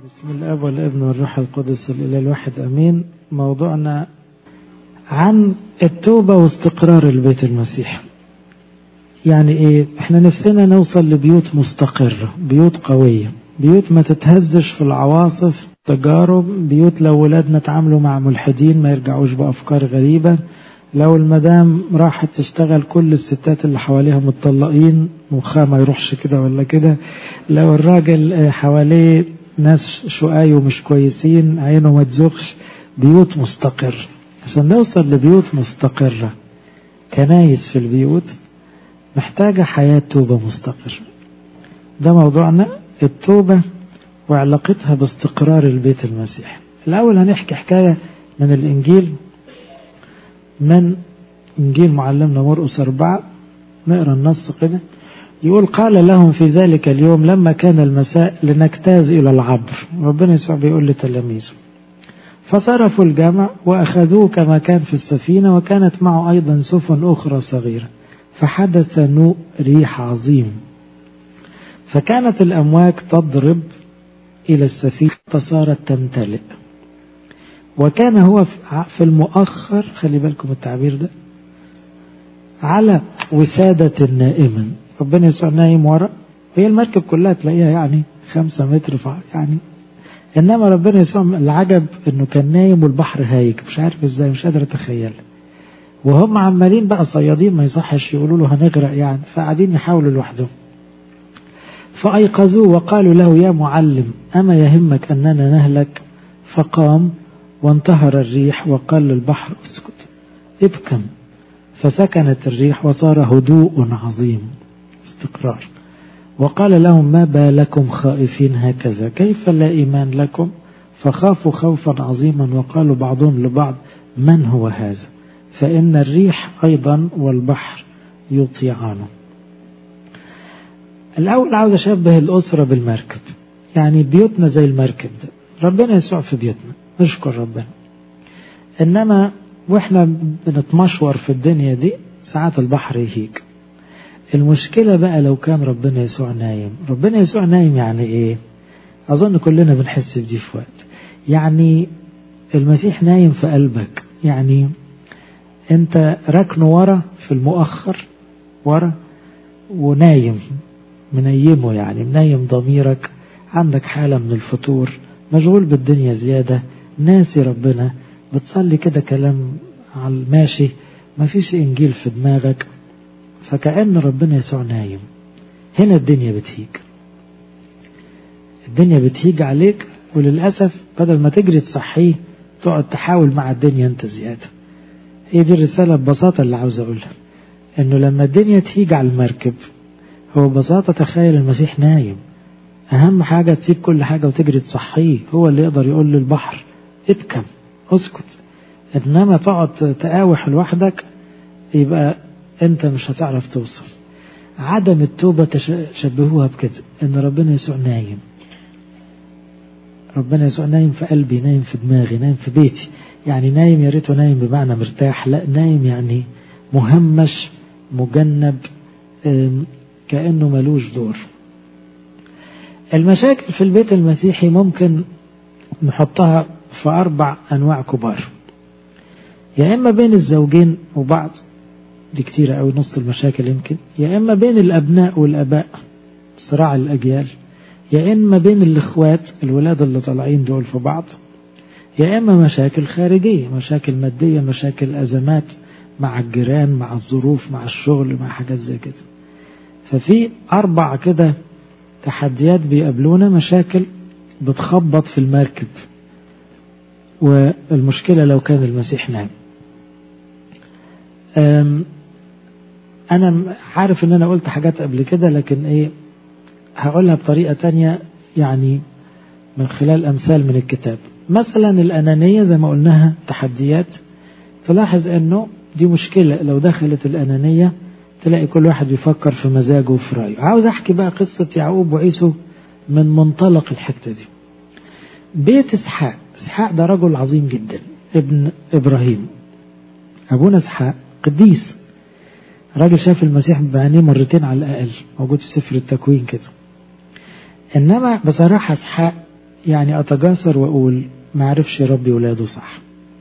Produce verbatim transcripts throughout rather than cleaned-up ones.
بسم الاب والابن والروح القدس الاله الواحد امين. موضوعنا عن التوبه واستقرار البيت المسيحي. يعني ايه؟ احنا نفسنا نوصل لبيوت مستقره، بيوت قويه، بيوت ما تتهزش في العواصف، تجارب، بيوت لو ولادنا تعاملوا مع ملحدين ما يرجعوش بافكار غريبه، لو المدام راحت تشتغل كل الستات اللي حواليها متطلقين مخها ما يروحش كده ولا كده، لو الراجل حواليه ناس شقاي ومش كويسين عينه ما تزغش. بيوت مستقر. عشان نوصل لبيوت مستقرة كنايس في البيوت محتاجة حياة توبة مستقرة. ده موضوعنا، التوبة وعلاقتها باستقرار البيت المسيحي. الأول هنحكي حكاية من الإنجيل، من إنجيل معلمنا مرقس أربعة. نقرأ النص كده. يقول: قال لهم في ذلك اليوم لما كان المساء لنجتاز إلى العبر. ربنا يسوع بيقول لتلاميذه: فصرفوا الجمع وأخذوه كما كان في السفينة، وكانت معه أيضا سفن أخرى صغيرة، فحدث نوء ريح عظيم، فكانت الأمواج تضرب إلى السفينة فصارت تمتلئ، وكان هو في المؤخر، خلي بالكم التعبير ده، على وسادة نائما. ربنا يسوع نايم ورا، وهي المركب كلها تلاقيها يعني خمسة متر يعني، انما ربنا يسوع العجب انه كان نايم والبحر هايج، مش عارف ازاي، مش قادر اتخيل. وهم عمالين بقى صيادين، ما يصحش يقولوا له هنغرق يعني، فقاعدين يحاولوا لوحدهم. فأيقظوه وقالوا له: يا معلم، أما يهمك أننا نهلك؟ فقام وانتهر الريح وقال للبحر: اسكت، ابكم. فسكنت الريح وصار هدوء عظيم، استقرار. وقال لهم: ما بالكم خائفين هكذا؟ كيف لا إيمان لكم؟ فخافوا خوفا عظيما وقالوا بعضهم لبعض: من هو هذا؟ فإن الريح أيضا والبحر يطيعانه. الأول عاوز أشبه الأسرة بالمركب، يعني بيوتنا زي المركب ده، ربنا يسوع في بيوتنا، نشكر ربنا. إنما وإحنا بنتمشور في الدنيا دي ساعات البحر يهيج. المشكلة بقى لو كان ربنا يسوع نايم. ربنا يسوع نايم يعني إيه؟ أظن كلنا بنحس بدي في وقت. يعني المسيح نايم في قلبك، يعني أنت ركنه ورا في المؤخر ورا ونايم، منيمه، يعني منيم ضميرك، عندك حالة من الفتور، مشغول بالدنيا زيادة، ناسي ربنا، بتصلي كده كلام على الماشي، مفيش إنجيل في دماغك، فكأن ربنا يسوع نايم. هنا الدنيا بتهيج، الدنيا بتهيج عليك، وللأسف بدل ما تجري تصحيه تقعد تحاول مع الدنيا انت زيادة. هي دي الرسالة ببساطة اللي عاوز أقولها، انه لما الدنيا تهيج على المركب، هو ببساطة تخيل المسيح نايم. أهم حاجة تسيب كل حاجة وتجري تصحيه، هو اللي يقدر يقول للبحر: اتكم، اسكت. إنما تقعد تقاوح لوحدك يبقى أنت مش هتعرف توصل. عدم التوبة تشبهوها بكده، إن ربنا يسوع نايم. ربنا يسوع نايم في قلبي، نايم في دماغي، نايم في بيتي. يعني نايم يا ريته نايم بمعنى مرتاح، لا، نايم يعني مهمش، مجنب، كأنه ملوش دور. المشاكل في البيت المسيحي ممكن نحطها في أربع أنواع كبار. يا إما بين الزوجين وبعض، دي كتيرة أو نص المشاكل يمكن، يا إما بين الأبناء والأباء، صراع الأجيال، يا إما بين الإخوات، الولاد اللي طالعين دول في بعض، يا إما مشاكل خارجية، مشاكل مادية، مشاكل أزمات مع الجيران، مع الظروف، مع الشغل، مع حاجات زي كده. ففي أربع كده تحديات بيقابلونا، مشاكل بتخبط في المركب، والمشكلة لو كان المسيح نام. أنا عارف أن أنا قلت حاجات قبل كده، لكن إيه، هقولها بطريقة تانية، يعني من خلال أمثال من الكتاب. مثلا الأنانية زي ما قلناها تحديات، تلاحظ أنه دي مشكلة. لو دخلت الأنانية تلاقي كل واحد بيفكر في مزاجه وفي رأيه. عاوز أحكي بقى قصة يعقوب وعيسو من منطلق الحتة دي. بيت إسحاق، إسحاق ده رجل عظيم جدا، ابن إبراهيم. أبونا إسحاق قديس، راجل شاف المسيح بعينيه مرتين على الأقل، موجود في سفر التكوين كده. إنما بصراحة إسحاق يعني أتجاسر وأقول ما عرفش يربي ولاده صح.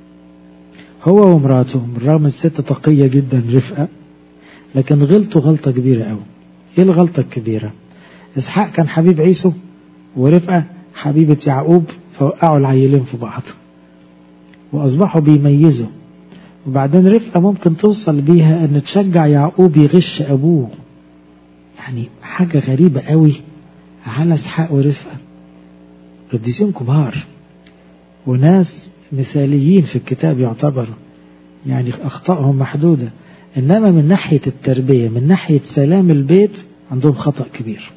هو ومراته بالرغم الست تقية جدا رفقة، لكن غلطوا غلطة كبيرة قوي. ايه الغلطة الكبيرة؟ اسحاق كان حبيب عيسو ورفقة حبيبة يعقوب، فوقعوا العيلين في بعض واصبحوا بيميزوا. وبعدين رفقة ممكن توصل بيها ان تشجع يعقوب يغش ابوه، يعني حاجة غريبة قوي على اسحاق ورفقة، قديسين كبار وناس مثاليين في الكتاب يعتبروا، يعني اخطائهم محدودة، انما من ناحية التربية من ناحية سلام البيت عندهم خطأ كبير.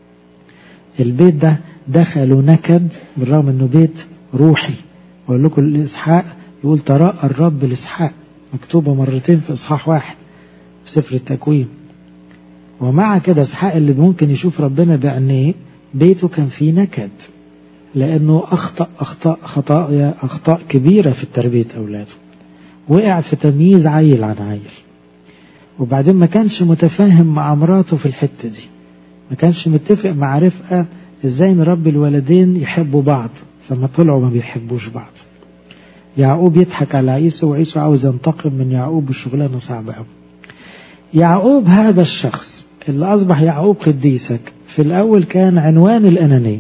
البيت ده دخلوا نكد بالرغم انه بيت روحي. واقول لكم الاسحاق يقول تراءى الرب لاسحاق، مكتوبة مرتين في اصحاح واحد في سفر التكوين. ومع كده اسحاق اللي ممكن يشوف ربنا بعينيه بيته كان فيه نكد، لانه اخطأ اخطاء خطايا اخطاء كبيرة في تربية اولاده، وقع في تمييز عيل عن عيل. وبعدين ما كانش متفاهم مع مراته في الحتة دي، ما كانش متفق مع رفقة ازاي نربي الولدين يحبوا بعض، فما طلعوا ما بيحبوش بعض. يعقوب يضحك على عيسو وعيسو عاوز ينتقم من يعقوب، والشغلانة صعبة قوي. يعقوب هذا الشخص اللي اصبح يعقوب قديسك في الاول كان عنوان الانانية.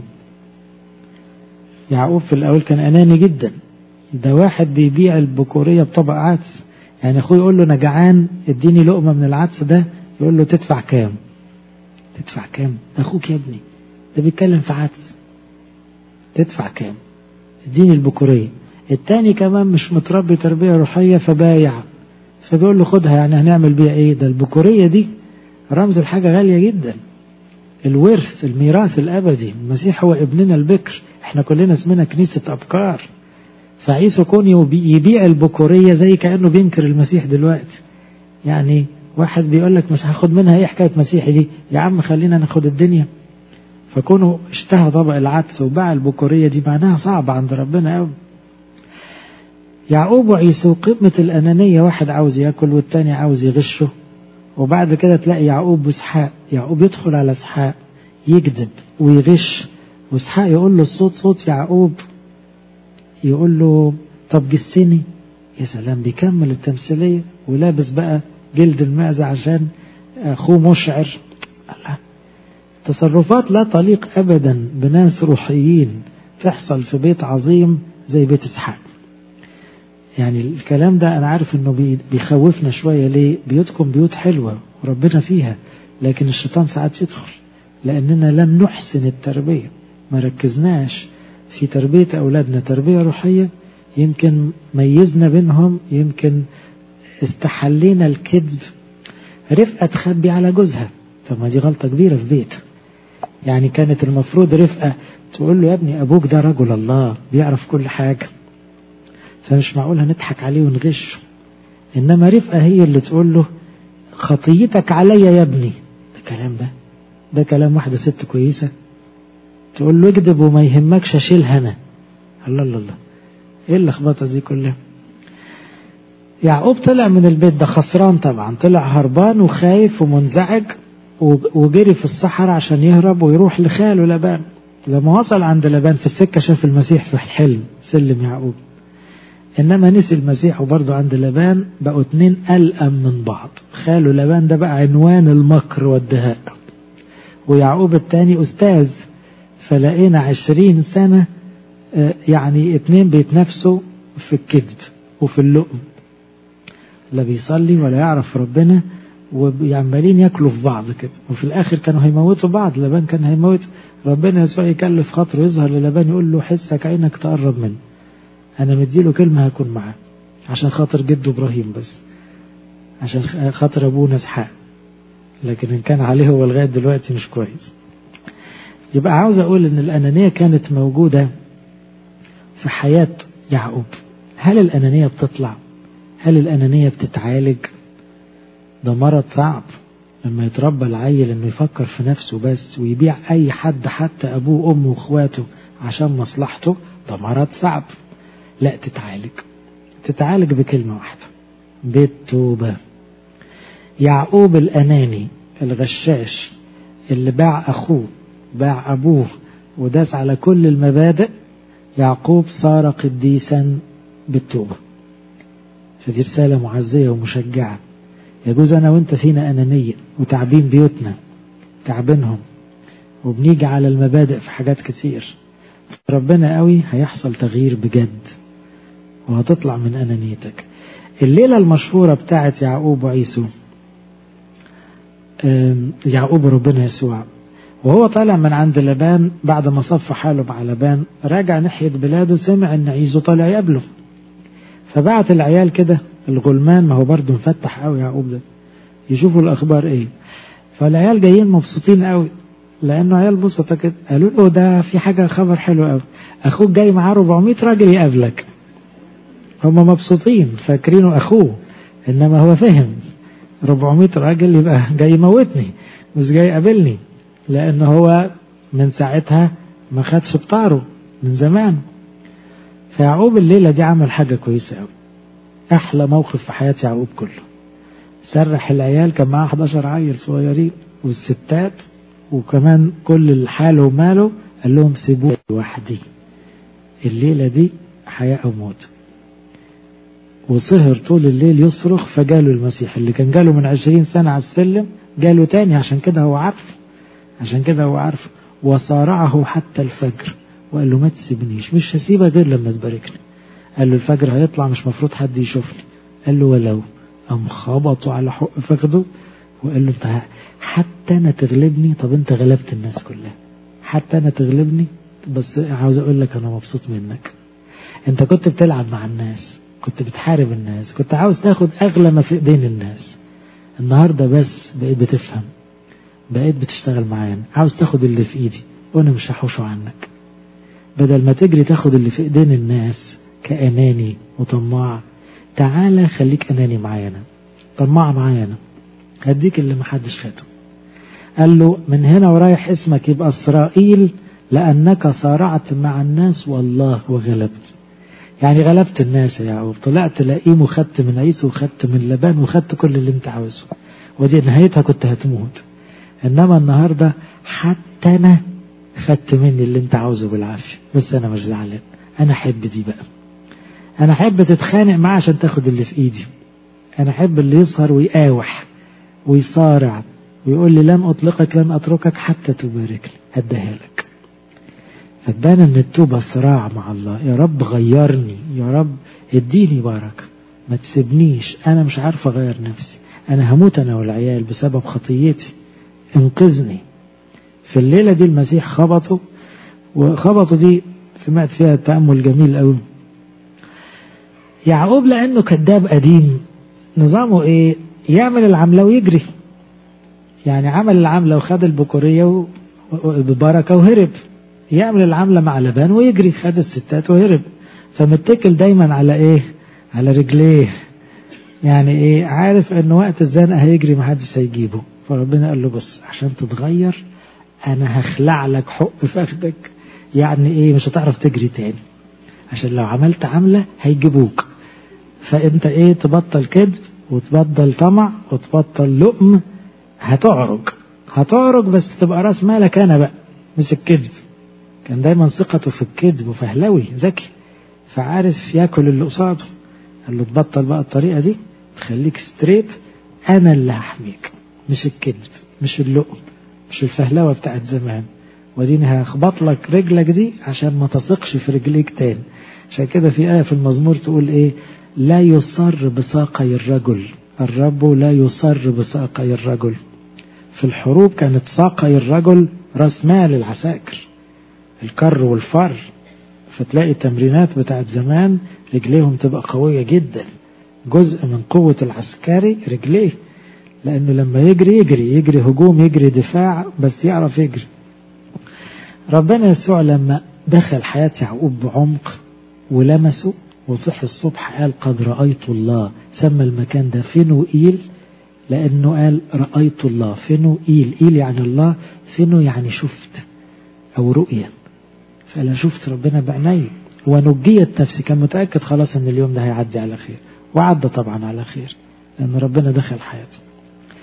يعقوب في الاول كان اناني جدا، ده واحد بيبيع البكورية بطبق عدس، يعني اخوه يقول له انا جعان اديني لقمة من العدس ده، يقول له تدفع كام؟ تدفع كام؟ اخوك يا ابني ده بيتكلم في عدس، تدفع كام؟ اديني البكورية. التاني كمان مش متربي تربية روحية فبايع، فبيقول له خدها، يعني هنعمل بيها ايه؟ ده البكورية دي رمز الحاجة غالية جدا، الورث الميراث الابدي، المسيح هو ابننا البكر، احنا كلنا اسمنا كنيسة ابكار. فعيسو كون يبيع البكورية زي كأنه بينكر المسيح دلوقتي. يعني واحد بيقول لك مش هاخد منها ايه حكاية مسيحي دي، يا عم خلينا ناخد الدنيا. فكونه اشتهى طبق العدس وباع البكورية دي معناها صعبة عند ربنا قوي. يعقوب وعيسو قمة الأنانية، واحد عاوز ياكل والتاني عاوز يغشه. وبعد كده تلاقي يعقوب واسحاق، يعقوب يدخل على اسحاق يكذب ويغش، واسحاق يقول له الصوت صوت يعقوب، يقول له طب جسني. يا سلام، بيكمل التمثيلية ولابس بقى جلد المعزة عشان أخوه مشعر. الله، تصرفات لا تليق أبدا بناس روحيين تحصل في بيت عظيم زي بيت اسحاق. يعني الكلام ده أنا عارف أنه بيخوفنا شوية. ليه؟ بيوتكم بيوت حلوة وربنا فيها، لكن الشيطان ساعات يدخل لأننا لم نحسن التربية، ما ركزناش في تربية أولادنا تربية روحية. يمكن ميزنا بينهم، يمكن استحلينا الكذب. رفقة تخبي على جوزها، طب ما دي غلطة كبيرة في بيت. يعني كانت المفروض رفقة تقول له يا ابني أبوك ده رجل الله بيعرف كل حاجة، فمش معقول هنضحك عليه ونغشه. إنما رفقة هي اللي تقول له خطيتك عليا يا ابني. ده كلام ده ده كلام واحدة ست كويسة تقول له اكذب وما يهمكش اشيلها انا. الله الله الله، ايه اللخبطه دي كلها؟ يعقوب طلع من البيت ده خسران طبعا، طلع هربان وخايف ومنزعج، وجري في الصحراء عشان يهرب ويروح لخاله لبان. لما وصل عند لبان في السكه شاف المسيح في الحلم، سلم يعقوب. انما نسي المسيح وبرضه عند لبان بقوا اتنين ألأم من بعض. خاله لبان ده بقى عنوان المكر والدهاء، ويعقوب التاني أستاذ. فلقينا عشرين سنة يعني اتنين بيتنافسوا في الكذب وفي اللؤم، لا بيصلي ولا يعرف ربنا، وعمالين ياكلوا في بعض كده. وفي الآخر كانوا هيموتوا بعض، لبان كان هيموت. ربنا يسوع يكلف خاطره يظهر للبان يقول له حسك عينك تقرب منه، أنا مديله كلمة هكون معاه عشان خاطر جده إبراهيم، بس عشان خاطر أبونا اسحاق، لكن إن كان عليه هو لغاية دلوقتي مش كويس. يبقى عاوز أقول إن الأنانية كانت موجودة في حياة يعقوب. هل الأنانية بتطلع؟ هل الأنانية بتتعالج؟ ده مرض صعب لما يتربى العيل إنه يفكر في نفسه بس ويبيع أي حد حتى أبوه وأمه وإخواته عشان مصلحته. ده مرض صعب. لا، تتعالج. تتعالج بكلمة واحدة، بالتوبة. يعقوب الأناني الغشاش اللي باع أخوه باع أبوه وداس على كل المبادئ، يعقوب صار قديسا بالتوبة. فدي رسالة معزية ومشجعة. يجوز أنا وإنت فينا أنانية وتعبين بيوتنا، تعبينهم، وبنيجي على المبادئ في حاجات كتير. ربنا قوي هيحصل تغيير بجد، وهتطلع من أنانيتك. الليلة المشهورة بتاعت يعقوب وعيسو، يعقوب ربنا يسوع، وهو طالع من عند لبان بعد ما صف حاله مع لبان، راجع ناحية بلاده، سمع ان عيسو طالع يقابله، فبعت العيال كده الغلمان، ما هو برضه مفتح قوي يعقوب ده، يشوفوا الاخبار ايه. فالعيال جايين مبسوطين قوي، لانه عيال بسطة كده، قالوا له ده في حاجة، خبر حلو قوي، اخوك جاي معاه أربعمائة راجل يقابلك. هم مبسوطين فاكرينه اخوه، انما هو فهم أربعمائة راجل يبقى جاي يموتني مش جاي يقابلني، لأن هو من ساعتها ما خدش بطاره من زمان. فيعقوب الليلة دي عمل حاجة كويسة قوي، أحلى موقف في حياة يعقوب كله. سرح العيال، كان معاه أحد عشر عيل صغيرين والستات، وكمان كل الحال وماله، قال لهم سيبوه لوحدي، الليلة دي حياة أو موت. وسهر طول الليل يصرخ، فجاله المسيح اللي كان جاله من عشرين سنة على السلم، جاله تاني، عشان كده هو عارف عشان كده هو عارف وصارعه حتى الفجر، وقال له ما تسيبنيش، مش هسيبك غير لما تباركني. قال له الفجر هيطلع، مش مفروض حد يشوفني. قال له ولو. قام خبطوا على حق فخده وقال له انت حتى انا تغلبني؟ طب انت غلبت الناس كلها، حتى انا تغلبني؟ بس عاوز اقول لك انا مبسوط منك. انت كنت بتلعب مع الناس، كنت بتحارب الناس، كنت عاوز تاخد اغلى ما في ايدين الناس. النهاردة بس بقيت بتفهم، بقيت بتشتغل معايا، عاوز تاخد اللي في ايدي وانا مش هحوشه عنك. بدل ما تجري تاخد اللي في ايدين الناس كأناني وطماع، تعالى خليك أناني معايا، طماع معايا، هديك اللي محدش خاته. قال له من هنا ورايح اسمك يبقى إسرائيل، لأنك صارعت مع الناس والله وغلبت. يعني غلبت الناس يا يعقوب، طلعت لئيم وخدت من عيسو وخدت من لبان وخدت كل اللي انت عاوزه، ودي نهايتها كنت هتموت. انما النهاردة حتى انا خدت مني اللي انت عاوزه بالعافية، بس انا مش زعلان، انا احب دي بقى، انا احب تتخانق معاه عشان تاخد اللي في ايدي، انا احب اللي يسهر ويقاوح ويصارع ويقول لي لن اطلقك لن اتركك حتى تبارك لي، هديها لك. فتبان ان التوبة صراع مع الله، يا رب غيرني، يا رب اديني بركة، ما تسيبنيش، انا مش عارف اغير نفسي، انا هموت انا والعيال بسبب خطيتي، انقذني. في الليلة دي المسيح خبطه، وخبطه دي سمعت فيها تأمل جميل قوي. يعقوب لأنه كذاب قديم، نظامه ايه؟ يعمل العملة ويجري، يعني عمل العملة وخد البكورية ببركة وهرب، يعمل العملة مع لبان ويجري، خد الستات وهرب. فمتكل دايما على ايه؟ على رجليه، يعني ايه؟ عارف ان وقت الزنقة هيجري محدش هيجيبه. فربنا قال له بص، عشان تتغير انا هخلع لك حق فخدك، يعني ايه؟ مش هتعرف تجري تاني، عشان لو عملت عملة هيجيبوك. فانت ايه؟ تبطل كذب وتبطل طمع وتبطل لؤم، هتعرج هتعرج بس تبقى راس مالك انا بقى، مش الكذب. كان دايما ثقته في الكذب، وفهلوي ذكي فعارف ياكل اللي قصاده. قال له تبطل بقى الطريقة دي، تخليك ستريت، انا اللي هحميك، مش الكذب، مش اللؤم، مش الفهلوة بتاعت زمان. وديني هخبط لك رجلك دي عشان ما تثقش في رجليك تاني. عشان كده في آية في المزمور تقول ايه؟ لا يصر بساقي الرجل، الرب لا يصر بساقي الرجل. في الحروب كانت ساقي الرجل راس مال العساكر، الكر والفر. فتلاقي التمرينات بتاعت زمان رجليهم تبقى قوية جدا، جزء من قوة العسكري رجليه، لأنه لما يجري يجري يجري هجوم، يجري دفاع، بس يعرف يجري. ربنا يسوع لما دخل حياة يعقوب بعمق ولمسه وصح الصبح قال قد رأيت الله، سمى المكان ده فنوئيل، لأنه قال رأيت الله. فنوئيل، إيل يعني الله، فنو يعني شفت أو رؤية، فأنا شفت ربنا بعيني ونجيت نفسي. كان متأكد خلاص أن اليوم ده هيعدي على خير، وعدى طبعا على خير، لأن ربنا دخل حياته.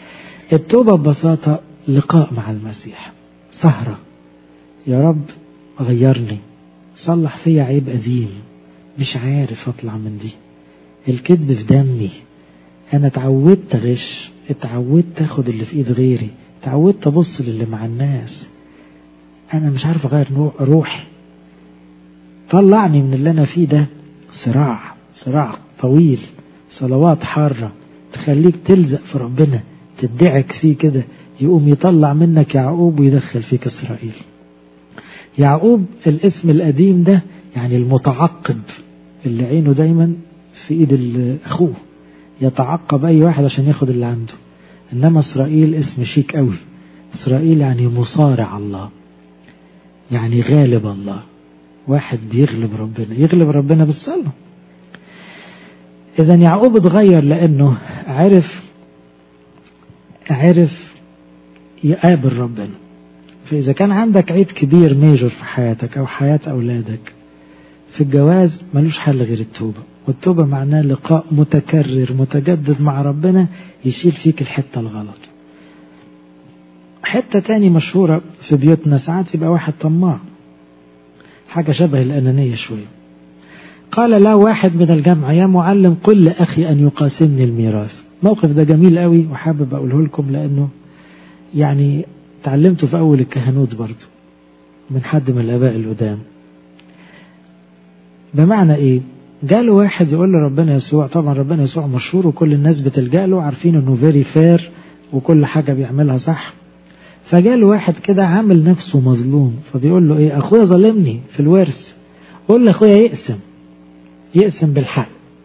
التوبة ببساطة لقاء مع المسيح، سهرة، يا رب غيرني، صلح فيا عيب قديم، مش عارف اطلع من دي، الكذب في دمي، انا اتعودت اغش، اتعودت اخد اللي في ايد غيري، اتعودت ابص للي مع الناس، انا مش عارف اغير روحي، طلعني من اللي انا فيه ده. صراع صراع طويل، صلوات حارة تخليك تلزق في ربنا، تدعك فيه كده، يقوم يطلع منك يعقوب ويدخل فيك إسرائيل. يعقوب الاسم القديم ده يعني المتعقب، اللي عينه دايما في ايد اخوه، يتعقب اي واحد عشان ياخد اللي عنده. انما إسرائيل اسم شيك قوي، إسرائيل يعني مصارع الله، يعني غالب الله، واحد بيغلب ربنا، يغلب ربنا بالصلاة. إذا يعقوب اتغير لأنه عرف عرف يقابل ربنا. فإذا كان عندك عيب كبير ميجر في حياتك أو حياة أولادك، في الجواز ملوش حل غير التوبة، والتوبة معناه لقاء متكرر متجدد مع ربنا يشيل فيك الحتة الغلط. حتة تاني مشهورة في بيوتنا، ساعات يبقى واحد طماع، حاجة شبه الأنانية شوية. قال له واحد من الجمع: يا معلم قل لأخي أن يقاسمني الميراث. موقف ده جميل قوي وحابب أقوله لكم، لأنه يعني تعلمته في أول الكهنوت برضو من حد من الآباء القدام. بمعنى إيه؟ جاله واحد يقول له ربنا يسوع، طبعا ربنا يسوع مشهور وكل الناس بتلجأ له، عارفين إنه فيري فير وكل حاجة بيعملها صح. فجاله واحد كده عامل نفسه مظلوم، فبيقول له إيه؟ أخويا ظلمني في الورث، قول لأخويا يقسم يقسم بالحق.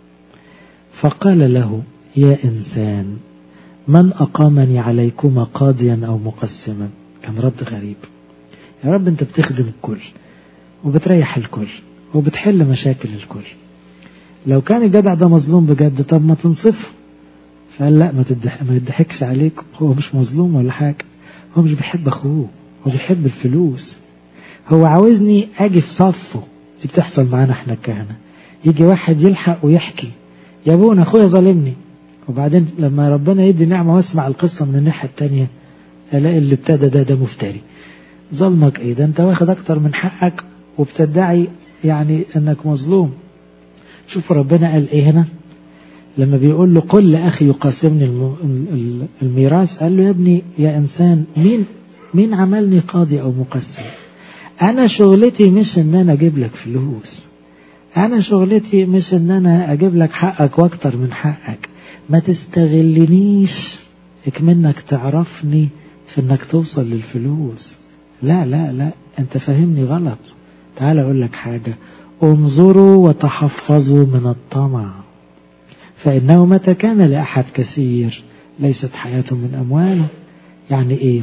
فقال له: يا إنسان، من أقامني عليكما قاضيا أو مقسما؟ كان رد غريب. يا رب أنت بتخدم الكل وبتريح الكل وبتحل مشاكل الكل، لو كان الجدع ده مظلوم بجد طب ما تنصفه. فقال لا، ما يضحكش عليك، هو مش مظلوم ولا حاجة، هو مش بيحب أخوه، هو بيحب الفلوس، هو عاوزني أجي في صفه. دي بتحصل معانا احنا الكهنة، يجي واحد يلحق ويحكي: يا ابونا أخويا ظالمني، وبعدين لما ربنا يدي نعمة واسمع القصة من الناحية التانية الاقي اللي ابتدى ده ده مفتري. ظلمك ايه؟ ده انت واخد اكتر من حقك وبتدعي يعني انك مظلوم. شوف ربنا قال ايه هنا لما بيقول له: قل لأخي يقاسمني الميراث. قال له: يا ابني يا انسان، مين مين عملني قاضي او مقسم؟ انا شغلتي مش ان انا اجيب لك فلوس، انا شغلتي مش ان انا اجيب لك حقك واكتر من حقك. ما تستغلنيش اكمنك تعرفني في انك توصل للفلوس. لا لا لا، انت فاهمني غلط. تعال اقول لك حاجة: انظروا وتحفظوا من الطمع، فانه متى كان لاحد كثير ليست حياته من امواله. يعني ايه؟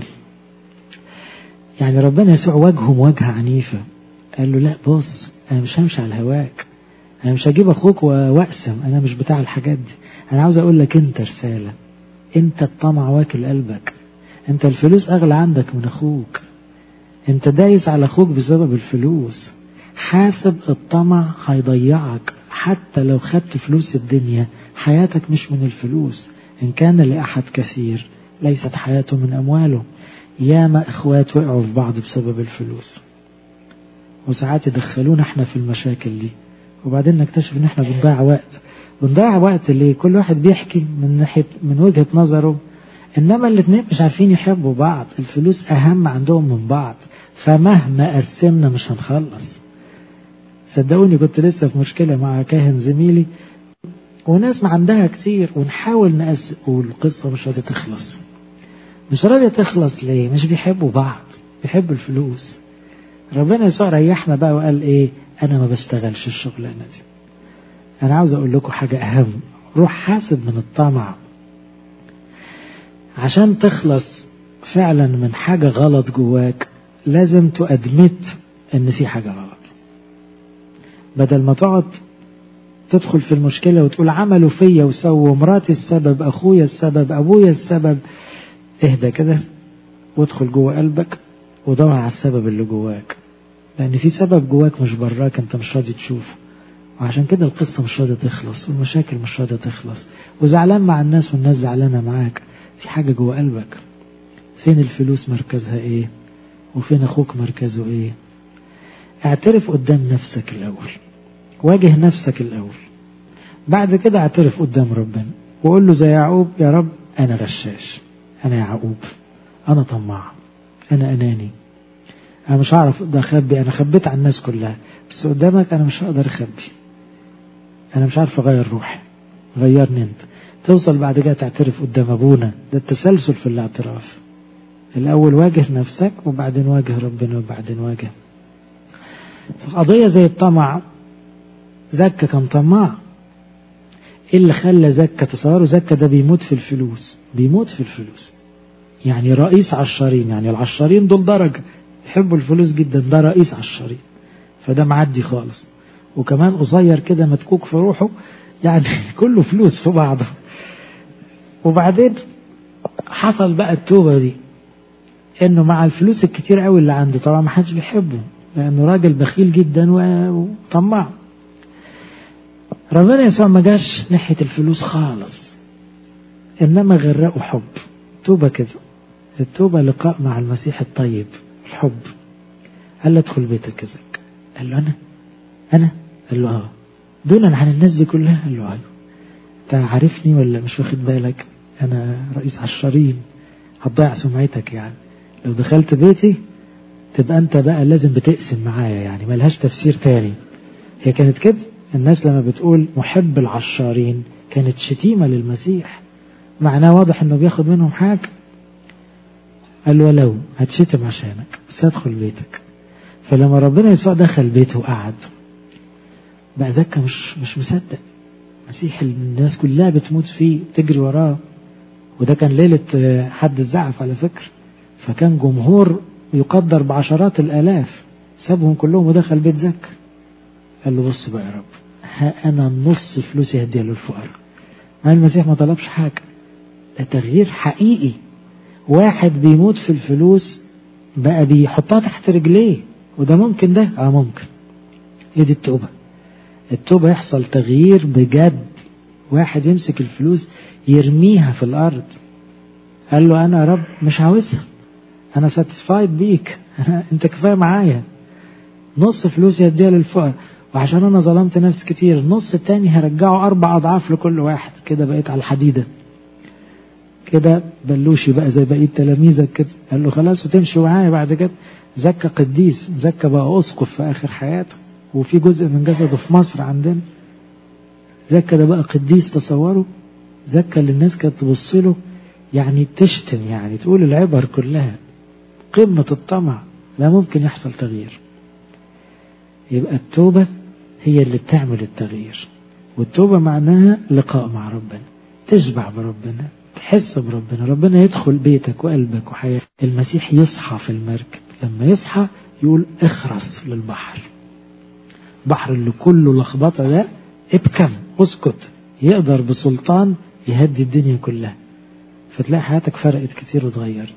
يعني ربنا يسوع وجهه مواجهة عنيفة، قال له: لا بص، انا مش همشي على هواك، انا مش هجيب اخوك واقسم، انا مش بتاع الحاجات دي. انا عاوز اقول لك انت رسالة، انت الطمع واكل قلبك، انت الفلوس اغلى عندك من اخوك، انت دايس على اخوك بسبب الفلوس. حاسب الطمع هيضيعك، حتى لو خدت فلوس الدنيا حياتك مش من الفلوس. ان كان لأحد كثير ليست حياته من امواله. ياما اخوات وقعوا في بعض بسبب الفلوس، وساعات يدخلونا احنا في المشاكل دي، وبعدين نكتشف ان احنا بنضيع وقت. بنضيع وقت ليه؟ كل واحد بيحكي من ناحية من وجهة نظره، انما الاثنين مش عارفين يحبوا بعض، الفلوس اهم عندهم من بعض، فمهما قسمنا مش هنخلص. صدقوني كنت لسه في مشكلة مع كاهن زميلي، وناس ما عندها كتير، ونحاول نقسم والقصة مش راضية تخلص. مش راضية تخلص ليه؟ مش بيحبوا بعض، بيحبوا الفلوس. ربنا يسوع ريحنا بقى وقال ايه؟ انا ما بشتغلش الشغلانة دي. انا عاوز اقول لكم حاجة اهم: روح حاسب من الطمع عشان تخلص فعلا من حاجة غلط جواك. لازم تؤدمت ان في حاجة غلط، بدل ما تقعد تدخل في المشكلة وتقول عملوا فيا وسووا، مراتي السبب، اخويا السبب، ابويا السبب. اهدى كده وادخل جوا قلبك ودور على السبب اللي جواك، لان في سبب جواك مش براك، انت مش راضي تشوفه. وعشان كده القصة مش راضية تخلص، والمشاكل مش راضية تخلص، وزعلان مع الناس والناس زعلانة معاك. في حاجة جوا قلبك. فين الفلوس مركزها ايه؟ وفين اخوك مركزه ايه؟ اعترف قدام نفسك الأول، واجه نفسك الأول، بعد كده اعترف قدام ربنا وقول له زي يعقوب يا رب أنا غشاش، أنا يعقوب، أنا طماع، أنا أناني، أنا مش هعرف ده أخبي، أنا خبيت عن الناس كلها بس قدامك أنا مش هقدر أخبي، أنا مش عارف أغير روحي، غيرني أنت. توصل بعد كده تعترف قدام أبونا. ده التسلسل في الاعتراف، الأول واجه نفسك وبعدين واجه ربنا وبعدين واجه. قضية زي الطمع، زكا كان طماع. إيه اللي خلى زكا؟ تصوروا زكا ده بيموت في الفلوس، بيموت في الفلوس، يعني رئيس عشارين، يعني العشارين دول درجة يحبوا الفلوس جدا، ده رئيس عشارين، فده معدي خالص، وكمان قصير كده متكوك في روحه، يعني كله فلوس في بعضه. وبعدين حصل بقى التوبة دي، انه مع الفلوس الكتير قوي اللي عنده، طبعا ما حدش بيحبه لانه راجل بخيل جدا وطماع. ربنا يسوع ما جاش ناحية الفلوس خالص، انما غرقه حب. توبة كده، التوبة لقاء مع المسيح الطيب، الحب. قال له ادخل بيتك كذاك، قال له انا انا قال له اه دونا عن الناس دي كلها، قال له ايوه، انت عارفني ولا مش واخد بالك؟ انا رئيس عشارين، هتضيع سمعتك، يعني لو دخلت بيتي تبقى انت بقى لازم بتقسم معايا، يعني ملهاش تفسير تاني. هي كانت كده، الناس لما بتقول محب العشارين كانت شتيمة للمسيح، معناه واضح انه بياخد منهم حاجة. قال له ولو هتشتم عشانك بس هدخل بيتك. فلما ربنا يسوع دخل بيته وقعد، بقى زكا مش مش مصدق، مسيح الناس كلها بتموت فيه تجري وراه، وده كان ليلة حد الزعف على فكرة، فكان جمهور يقدر بعشرات الآلاف، سابهم كلهم ودخل بيت زكا. قال له بص بقى يا رب، ها أنا نص فلوسي هديها للفقراء. ما المسيح ما طلبش حاجة، ده تغيير حقيقي. واحد بيموت في الفلوس بقى بيحطها تحت رجليه، وده ممكن، ده اه ممكن. هي دي التوبة. التوبة يحصل تغيير بجد، واحد يمسك الفلوس يرميها في الأرض، قال له أنا يا رب مش عاوزها، أنا ساتسفايد بيك، أنت كفاية معايا، نص فلوسي هديها للفقراء، وعشان أنا ظلمت ناس كتير النص التاني هرجعه أربع أضعاف لكل واحد. كده بقيت على الحديدة، كده بلوشي بقى زي بقية تلاميذك كده. قال له خلاص وتمشي معايا بعد كده. زكا قديس، زكا بقى أسقف في آخر حياته، وفي جزء من جسده في مصر عندنا. زكا ده بقى قديس، تصوروا زكا اللي الناس كانت تبص له يعني تشتم، يعني تقول العبر كلها، قمة الطمع، لا ممكن يحصل تغيير. يبقى التوبة هي اللي بتعمل التغيير، والتوبة معناها لقاء مع ربنا، تشبع بربنا، تحس بربنا، ربنا يدخل بيتك وقلبك وحياتك. المسيح يصحى في المركب، لما يصحى يقول اخرس للبحر، بحر اللي كله لخبطة ده ابكم اسكت، يقدر بسلطان يهدي الدنيا كلها. فتلاقي حياتك فرقت كتير وتغيرت.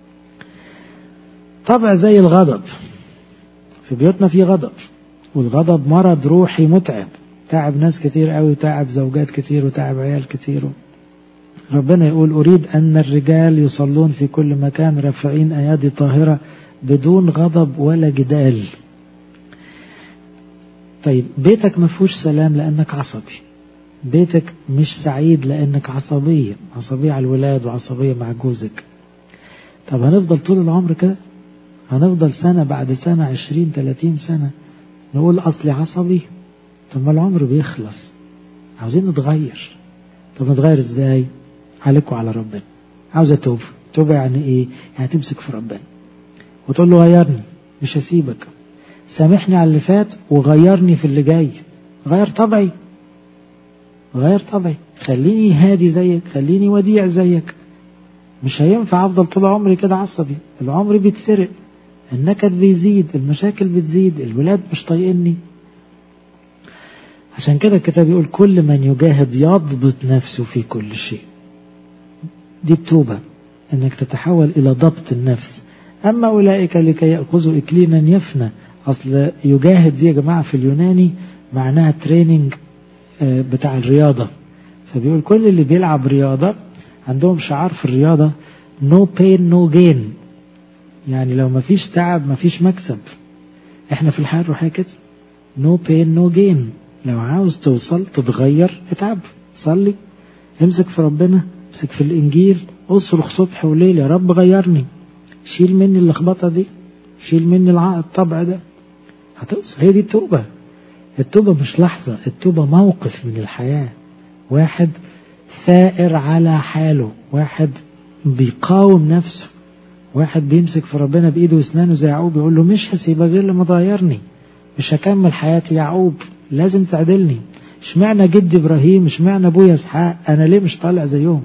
طبع زي الغضب، في بيوتنا في غضب، والغضب مرض روحي متعب، تعب ناس كتير قوي، تعب زوجات كتير وتعب عيال كتير. ربنا يقول أريد أن الرجال يصلون في كل مكان رافعين أيادي طاهرة بدون غضب ولا جدال. طيب بيتك ما فيهوش سلام لأنك عصبي، بيتك مش سعيد لأنك عصبية، عصبية على الولاد وعصبية مع جوزك. طب هنفضل طول العمر كده؟ هنفضل سنة بعد سنة عشرين ثلاثين سنة نقول أصلي عصبي؟ طب ما العمر بيخلص، عاوزين نتغير. طب نتغير ازاي؟ عليكوا على ربنا. عاوزة توبة. توبة يعني ايه؟ يعني تمسك في ربنا وتقول له غيرني، مش هسيبك، سامحني على اللي فات وغيرني في اللي جاي، غير طبعي، غير طبعي، خليني هادي زيك، خليني وديع زيك. مش هينفع افضل طول عمري كده عصبي، العمر بيتسرق، النكد بيزيد، المشاكل بتزيد، الولاد مش طايقني. عشان كده الكتاب يقول كل من يجاهد يضبط نفسه في كل شيء. دي التوبة، انك تتحول الى ضبط النفس. اما اولئك لكي يأخذوا اكلينا يفنى، اصل يجاهد دي يا جماعة في اليوناني معناها تريننج بتاع الرياضة. فبيقول كل اللي بيلعب رياضة عندهم شعار في الرياضة no pain no gain، يعني لو مفيش تعب مفيش مكسب. احنا في الحياة الروحية كده no pain no gain. لو عاوز توصل تتغير اتعب، صلي، امسك في ربنا، امسك في الانجيل، اصرخ صبح وليل يا رب غيرني، شيل مني اللخبطة دي، شيل مني الطبع ده، هتوصل. هي دي التوبة. التوبة مش لحظة، التوبة موقف من الحياة، واحد ثائر على حاله، واحد بيقاوم نفسه، واحد بيمسك في ربنا بإيده واسنانه زي يعقوب، يقول له مش هسيبك غير لما تغيرني، مش هكمل حياتي يعقوب، لازم تعدلني. اشمعنى جد إبراهيم، اشمعنى أبويا إسحاق، أنا ليه مش طالع زيهم؟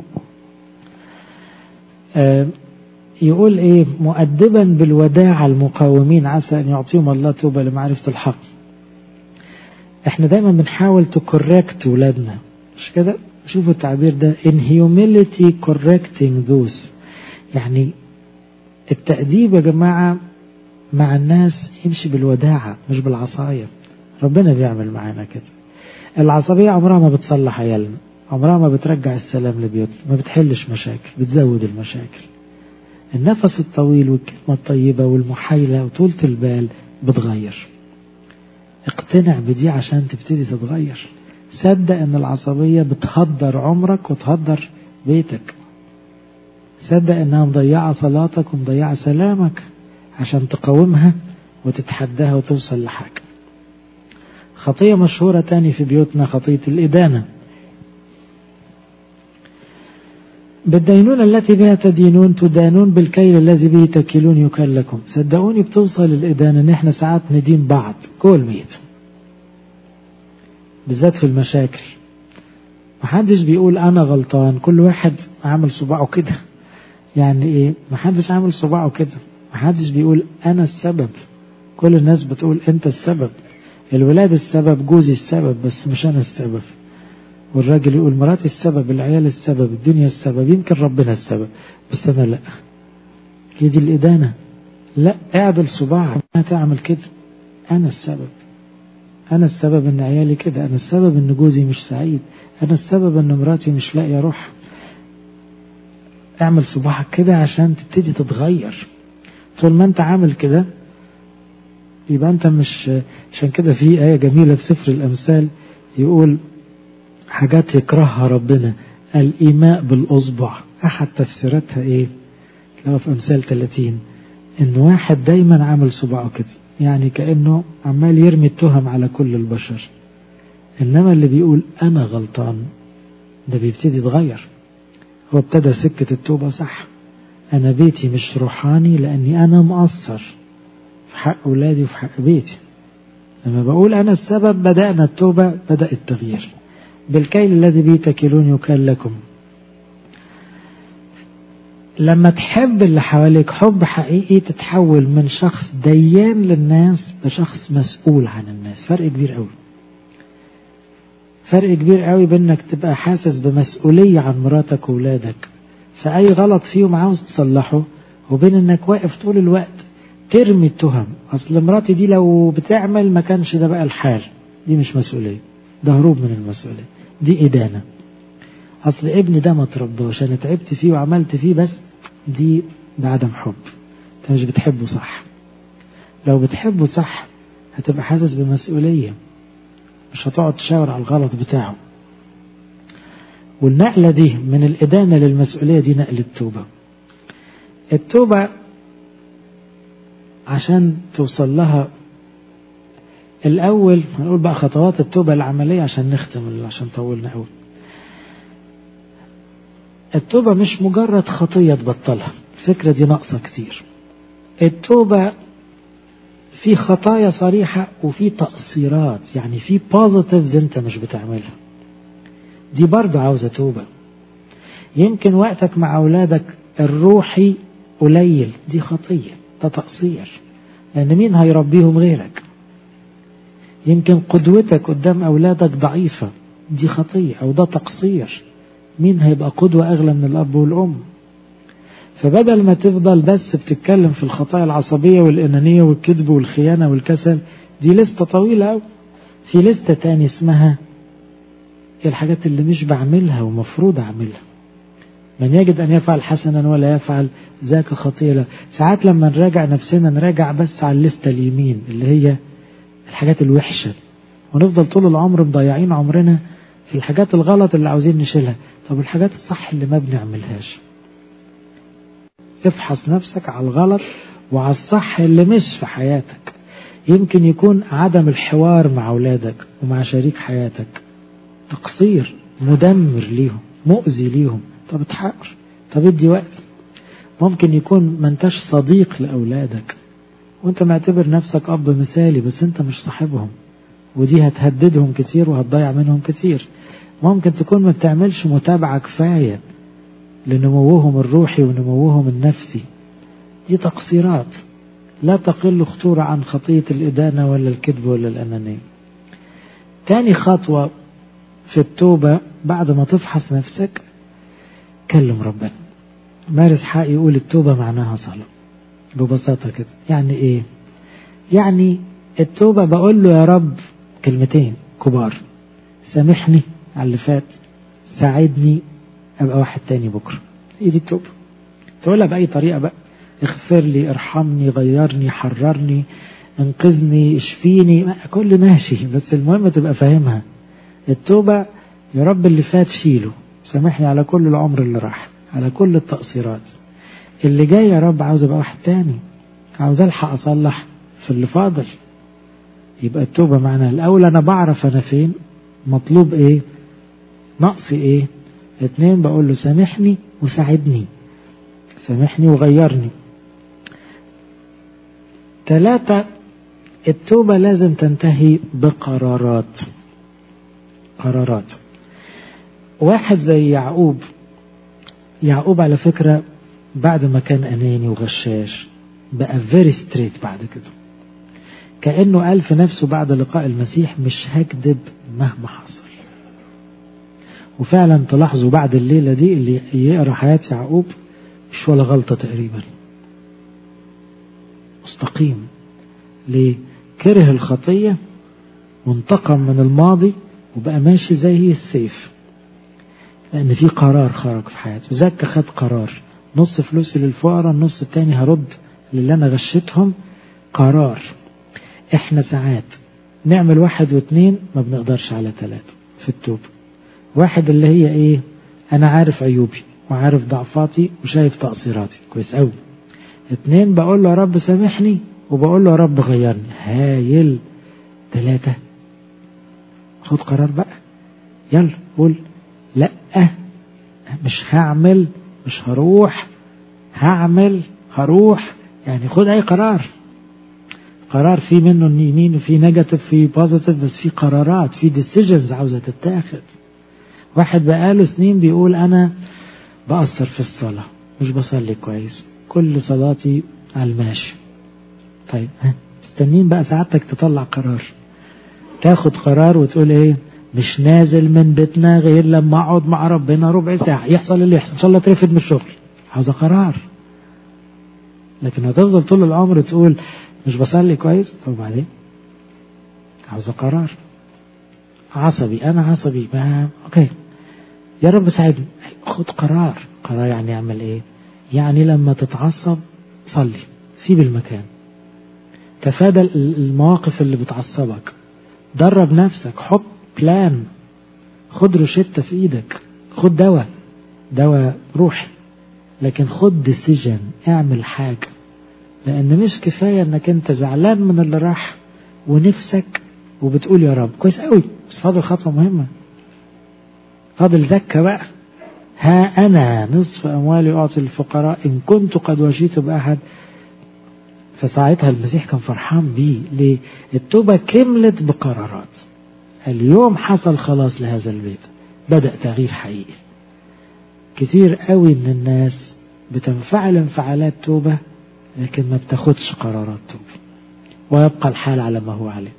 آه يقول إيه؟ مؤدبا بالوداع المقاومين عسى أن يعطيهم الله توبة لمعرفة الحق. احنا دايما بنحاول تكوركت ولادنا، مش كده؟ شوفوا التعبير ده in humility correcting those. يعني التأديب يا جماعة مع الناس يمشي بالوداعة مش بالعصاية. ربنا بيعمل معانا كده. العصبية عمرها ما بتصلح عيالنا، عمرها ما بترجع السلام لبيوتنا، ما بتحلش مشاكل، بتزود المشاكل. النفس الطويل والكلمة الطيبة والمحايلة وطولة البال بتغير. اقتنع بدي عشان تبتدي تتغير. صدق ان العصبية بتهدر عمرك وتهدر بيتك. صدق انها مضيعة صلاتك ومضيعة سلامك، عشان تقاومها وتتحداها وتوصل لحاجة. خطية مشهورة تاني في بيوتنا خطية الإدانة. بالدينونة التي بها تدينون تدانون بالكيل الذي به تكيلون يكل لكم. صدقوني بتوصل الإدانة ان احنا ساعات ندين بعض كل ميت، بالذات في المشاكل. محدش بيقول انا غلطان، كل واحد عامل صباعه كده. يعني ايه؟ محدش عامل صباعه كده، محدش بيقول انا السبب، كل الناس بتقول انت السبب. الولاد السبب، جوزي السبب، بس مش انا السبب. والراجل يقول مراتي السبب، العيال السبب، الدنيا السبب، يمكن ربنا السبب، بس انا لا. هي دي الإدانة. لا، اعدل صباعك، ما تعمل كده. انا السبب، انا السبب ان عيالي كده، انا السبب ان جوزي مش سعيد، انا السبب ان مراتي مش لاقيه روح. اعمل صباحك كده عشان تبتدي تتغير. طول ما انت عامل كده يبقى انت مش. عشان كده في آية جميلة في سفر الأمثال يقول حاجات يكرهها ربنا، الإيماء بالأصبع. أحد تفسيراتها إيه؟ لو في أمثال ثلاثين إن واحد دايما عامل صباعه كده، يعني كأنه عمال يرمي التهم على كل البشر. إنما اللي بيقول أنا غلطان ده بيبتدي يتغير. هو ابتدى سكة التوبة صح. أنا بيتي مش روحاني لأني أنا مقصر في حق أولادي وفي حق بيتي. لما بقول أنا السبب بدأنا التوبة، بدأ التغيير. بالكيل الذي به تكيلون يكال لكم. لما تحب اللي حواليك حب حقيقي تتحول من شخص ديان للناس لشخص مسؤول عن الناس. فرق كبير قوي. فرق كبير قوي بينك تبقى حاسس بمسؤولية عن مراتك وولادك فأي غلط فيهم عاوز تصلحه، وبين انك واقف طول الوقت ترمي التهم. اصل مراتي دي لو بتعمل ما كانش ده بقى الحال. دي مش مسؤولية، ده هروب من المسؤولية، دي إدانة. اصل ابني ده ما ترباش، انا تعبت فيه وعملت فيه، بس دي ده عدم حب. انت مش بتحبه صح. لو بتحبه صح هتبقى حاسس بمسؤولية، مش هتقعد تشاور على الغلط بتاعه. والنقلة دي من الإدانة للمسؤولية دي نقل التوبة. التوبة عشان توصل لها الأول هنقول بقى خطوات التوبة العملية عشان نختم، عشان طولنا قوي. التوبة مش مجرد خطية تبطلها، الفكرة دي ناقصة كتير. التوبة في خطايا صريحة وفي تقصيرات، يعني في بوزيتيفز انت مش بتعملها، دي برضه عاوزة توبة. يمكن وقتك مع أولادك الروحي قليل، دي خطية، ده تقصير، لأن مين هيربيهم غيرك. يمكن قدوتك قدام أولادك ضعيفة، دي خطية أو ده تقصير، مين هيبقى قدوة أغلى من الأب والأم. فبدل ما تفضل بس بتتكلم في الخطايا العصبية والأنانية والكذب والخيانة والكسل، دي لستة طويلة أوي. في لستة تاني اسمها الحاجات اللي مش بعملها ومفروض أعملها. من يجد أن يفعل حسنا ولا يفعل ذاك خطيئة له. ساعات لما نراجع نفسنا نراجع بس على الليستة اليمين اللي هي الحاجات الوحشة، ونفضل طول العمر مضيعين عمرنا في الحاجات الغلط اللي عاوزين نشيلها. طب الحاجات الصح اللي ما بنعملهاش، افحص نفسك على الغلط وعلى الصح اللي مش في حياتك. يمكن يكون عدم الحوار مع أولادك ومع شريك حياتك تقصير مدمر ليهم، مؤذي ليهم. طب اتحقر، طب ادي وقت. ممكن يكون ما انتش صديق لأولادك وانت معتبر نفسك أب مثالي، بس انت مش صاحبهم، ودي هتهددهم كتير وهتضيع منهم كتير. ممكن تكون ما بتعملش متابعة كفاية لنموهم الروحي ونموهم النفسي. دي تقصيرات لا تقل خطورة عن خطية الإدانة ولا الكذب ولا الأنانية. تاني خطوة في التوبة بعد ما تفحص نفسك، كلم ربنا. مارس حق يقول التوبة معناها صلاة ببساطة كده. يعني ايه؟ يعني التوبة بقول له يا رب كلمتين كبار: سامحني على اللي فات، ساعدني ابقى واحد تاني بكرة. هي دي التوبة. تقولها بأي طريقة بقى: اغفر لي، ارحمني، غيرني، حررني، انقذني، اشفيني، كل ماشي، بس المهم تبقى فاهمها. التوبة يا رب اللي فات شيله، سامحني على كل العمر اللي راح، على كل التقصيرات. اللي جاي يا رب عاوز ابقى واحد تاني، عاوز الحق اصلح في اللي فاضل. يبقى التوبة معناها الاول انا بعرف انا فين، مطلوب ايه، نقصي ايه. اتنين بقول له سامحني وساعدني، سامحني وغيرني. ثلاثة التوبة لازم تنتهي بقرارات. قرارات. واحد زي يعقوب، يعقوب على فكرة بعد ما كان أناني وغشاش بقى very straight بعد كده، كأنه قال في نفسه بعد لقاء المسيح مش هكذب مهما حصل. وفعلا تلاحظوا بعد الليلة دي اللي يقرأ حياة يعقوب مش ولا غلطة تقريبا، مستقيم. ليه؟ كره الخطية وانتقم من الماضي وبقى ماشي زي السيف، لأن في قرار خرج في حياته. زكى خد قرار: نص فلوسي للفقراء، النص التاني هرد للي أنا غشتهم. قرار. احنا ساعات نعمل واحد واثنين ما بنقدرش على ثلاثة في التوبة. واحد اللي هي ايه؟ انا عارف عيوبي وعارف ضعفاتي وشايف تقصيراتي كويس قوي. اثنين بقول له يا رب سامحني وبقول له يا رب غيرني. هايل. ثلاثة خد قرار بقى، يلا قول لا، مش هعمل، مش هروح، هعمل، هروح. يعني خد اي قرار. قرار فيه منه يمين وفيه نيجاتيف فيه بوزيتيف، بس فيه قرارات، فيه ديسيجنز عاوزة تتاخد. واحد بقاله سنين بيقول انا بأثر في الصلاة، مش بصلي كويس، كل صلاتي على الماشي. طيب ها استنين بقى ساعتك تطلع قرار، تاخد قرار وتقول ايه؟ مش نازل من بيتنا غير لما اقعد مع ربنا ربع ساعة، يحصل اللي يحصل، ان شاء الله ترفد من الشغل. عاوز قرار. لكن هتفضل طول العمر تقول مش بصلي كويس، طب بعدين عاوز قرار. عصبي، انا عصبي، ما اوكي يا رب ساعدني، خد قرار. قرار يعني اعمل ايه؟ يعني لما تتعصب صلي، سيب المكان، تفادى المواقف اللي بتعصبك، درب نفسك، حط بلان، خد روشتة في ايدك، خد دواء، دواء روحي، لكن خد ديسيجن، اعمل حاجة. لان مش كفاية انك انت زعلان من اللي راح ونفسك وبتقول يا رب كويس قوي، بس فاضل خطوة مهمة، فاضل زكاة بقى. ها أنا نصف أموالي أعطي الفقراء إن كنت قد وشيت بأحد. فساعتها المسيح كان فرحان بيه. ليه؟ التوبة كملت بقرارات. اليوم حصل خلاص لهذا البيت، بدأ تغيير حقيقي. كتير قوي من الناس بتنفعل انفعالات توبة لكن ما بتاخدش قرارات توبة، ويبقى الحال على ما هو عليه.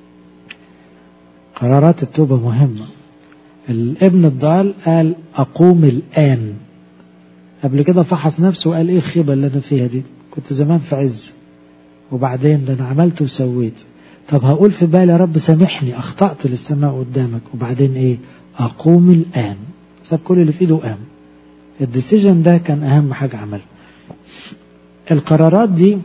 قرارات التوبة مهمة. الابن الضال قال أقوم الآن. قبل كده فحص نفسه وقال إيه الخيبة اللي أنا فيها دي؟ كنت زمان في عز، وبعدين ده أنا عملت وسويت. طب هقول في بالي يا رب سامحني، أخطأت للسماء قدامك، وبعدين إيه؟ أقوم الآن. ساب كل اللي في إيده وقام. الديسيجن ده كان أهم حاجة عمل. القرارات دي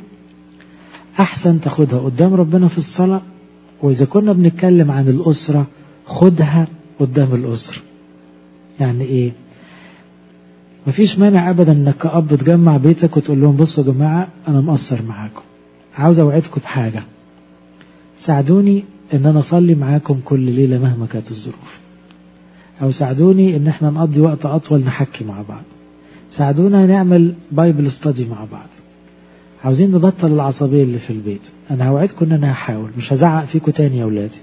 أحسن تاخدها قدام ربنا في الصلاة، وإذا كنا بنتكلم عن الأسرة خدها قدام الأسرة. يعني إيه؟ مفيش مانع أبدا إنك كأب تجمع بيتك وتقول لهم بصوا يا جماعة أنا مقصر معاكم، عاوز أوعدكم بحاجة، ساعدوني إن أنا أصلي معاكم كل ليلة مهما كانت الظروف، أو ساعدوني إن إحنا نقضي وقت أطول نحكي مع بعض، ساعدونا نعمل بايبل ستادي مع بعض، عاوزين نبطل العصبية اللي في البيت، أنا هوعدكم إن أنا هحاول مش هزعق فيكم تاني يا أولادي.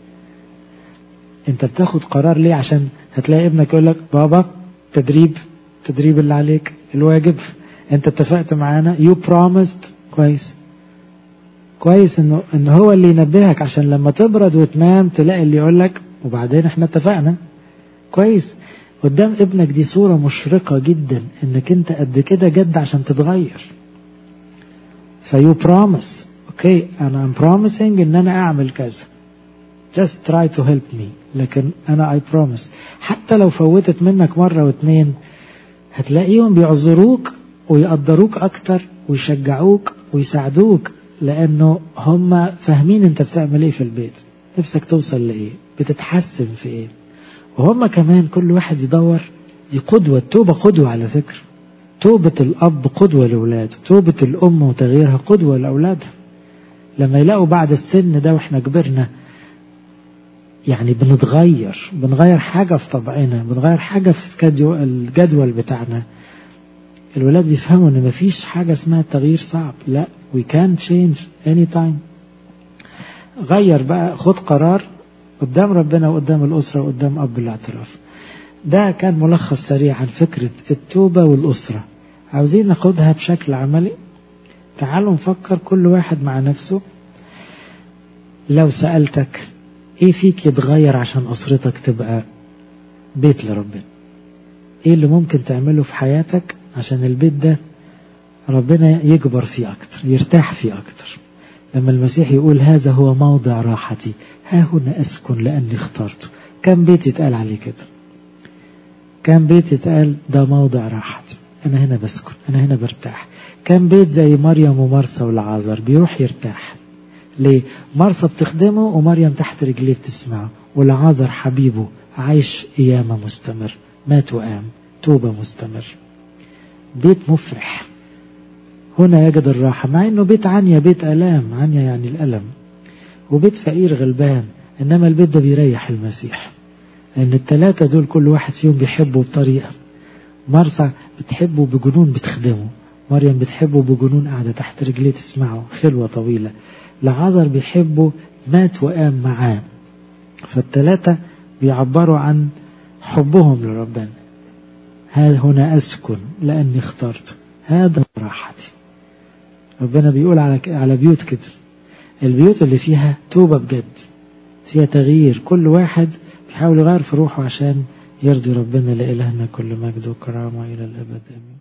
أنت بتاخد قرار ليه؟ عشان هتلاقي ابنك يقول لك بابا تدريب تدريب اللي عليك الواجب، أنت اتفقت معانا you promised. كويس كويس إنه إن هو اللي ينبهك، عشان لما تبرد وتنام تلاقي اللي يقول لك وبعدين إحنا اتفقنا. كويس قدام ابنك دي صورة مشرقة جدا إنك أنت قد كده جد عشان تتغير. فيو promise اوكي انا I'm promising ان انا اعمل كذا just try to help me، لكن انا I promise. حتى لو فوتت منك مرة واثنين هتلاقيهم بيعذروك ويقدروك اكتر ويشجعوك ويساعدوك، لانه هم فاهمين انت بتعمل ايه في البيت، نفسك توصل لايه، بتتحسن في ايه. وهم كمان كل واحد يدور، دي قدوة. التوبة قدوة على فكرة، توبة الأب قدوة لأولاده، توبة الأم وتغييرها قدوة لأولادها. لما يلاقوا بعد السن ده وإحنا كبرنا يعني بنتغير، بنغير حاجة في طبعنا، بنغير حاجة في الجدول بتاعنا، الولاد بيفهموا إن مفيش حاجة اسمها التغيير صعب. لا we can change anytime. غير بقى، خد قرار قدام ربنا وقدام الأسرة وقدام أب الاعتراف. ده كان ملخص سريع عن فكرة التوبة والأسرة. عاوزين ناخدها بشكل عملي. تعالوا نفكر كل واحد مع نفسه. لو سألتك ايه فيك يتغير عشان أسرتك تبقى بيت لربنا، ايه اللي ممكن تعمله في حياتك عشان البيت ده ربنا يكبر فيه أكتر، يرتاح فيه أكتر. لما المسيح يقول هذا هو موضع راحتي ها هنا أسكن لأني اخترته، كم بيت يتقال عليه كده؟ كم بيت يتقال ده موضع راحتي، أنا هنا بسكن، أنا هنا برتاح. كم بيت زي مريم ومرسى والعازر بيروح يرتاح. ليه؟ مرسى بتخدمه ومريم تحت رجليه بتسمعه، والعازر حبيبه عايش قيامة مستمر، مات وقام، توبة مستمر. بيت مفرح هنا يجد الراحة، مع انه بيت عنيا بيت ألام، عنيا يعني الألم، وبيت فقير غلبان، انما البيت ده بيريح المسيح، لان الثلاثة دول كل واحد فيهم بيحبه بطريقة. مرسى بتحبه بجنون بتخدمه، مريم بتحبه بجنون قاعدة تحت رجليه تسمعه خلوة طويلة، العازر بيحبه مات وقام معاه. فالثلاثة بيعبروا عن حبهم لربنا. ها هنا أسكن لأني اخترته، هذا راحتي. ربنا بيقول على على بيوت كده، البيوت اللي فيها توبة بجد، فيها تغيير، كل واحد بيحاول يغير في روحه عشان يرضي ربنا. لإلهنا كل مجد وكرامة إلى الأبد آمين.